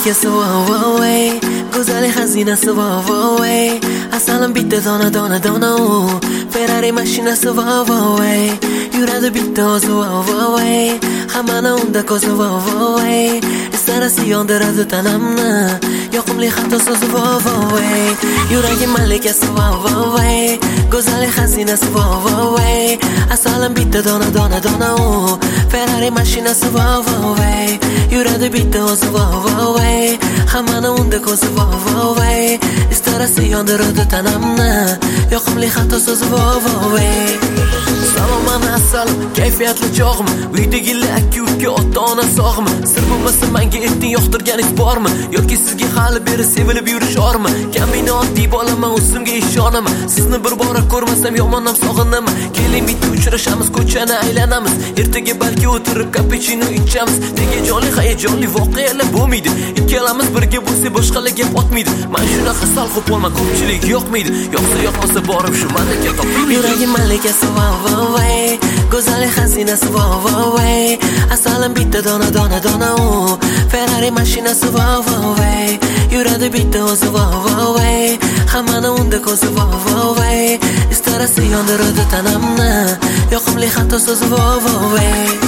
malikasi voy go'zali xazinasi voy asalim bitta dona u Ferrari mashinasi voy yuradi bitta o'zi voy hammani unda ko'zi voy istarasi yondiradi tanamni yoqimli xato so'zi voy yuragi malikasi voy go'zali xazinasi voy asalim bitta dona u Ferrari mashinasi voy yuradi bitta o'zi voy hammani unda ko'zi voy istarasi yondiradi tanamni yoqimli xato so'zi voy salom assalom kayfiyatli chog'im uydagilar aka-uka ota-ona sog'mi sir bo'lmasa menga ayting yoqtirganingiz bormi yoki sizga hali beri sevilib yurish ormi kamina oddiy bolaman o'zimga ishonaman sizni bir bora ko'rmasam yomonam sog'inaman keling bitta uchrashamiz ko'chani aylanamiz ertaga balki o'tirib cappuccino ichamiz nega jonli hayajonli voqealar bo'lmaydi ikkalamiz birga bo'lsak boshqalar gap otmaydi men shunaqa sal qo'polman ko'pchilik yoqmaydi yoqsa yoqmasa borib shu malaka topmaydi yuragi malikasi voy go'zali xazinasi voy asalim bitta dona u Ferrari mashinasi voy yuradi bitta o'zi voy hammani unda ko'zi voy istarasi yondiradi tanamni yoqimli xato so'zi voy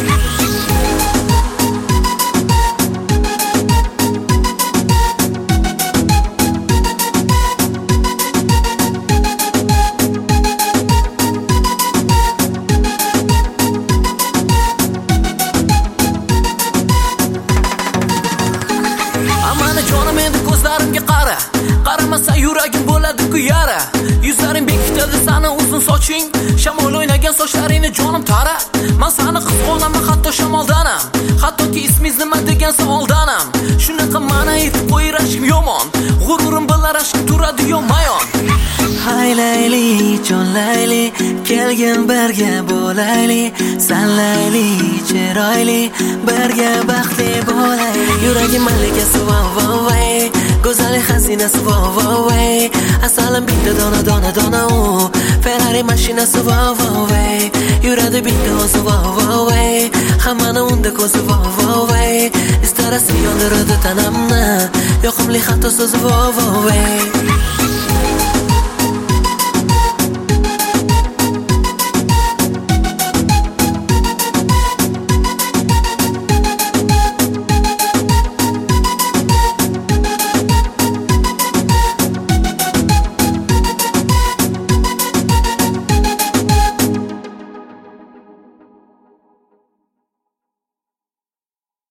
jonim endi ko'zlarimga qaramasa yuragim bo'ladi-ku yara yuzlaring bekitadi sani uzun soching shamol o'ynagan sochlaringni jonim tara men seni qizg'onaman hatto shamoldanam hattoki ismingiz nima degan savoldanam shunaqa ma'na aytib qo'yirashim yomon g'ururim bilan rashk turadi yonma-yon haylayli jonlayli kelgin birga bo'layli sanlayli chiroyli birga baxtli bo'layli yuragi malikasi voy go'zali xazinasi voy asalim bitta dona u Ferrari mashinasi voy yuradi bitta o'zi voy hammani unda ko'zi voy istarasi yondiradi tanamni yoqimli xato so'zi voy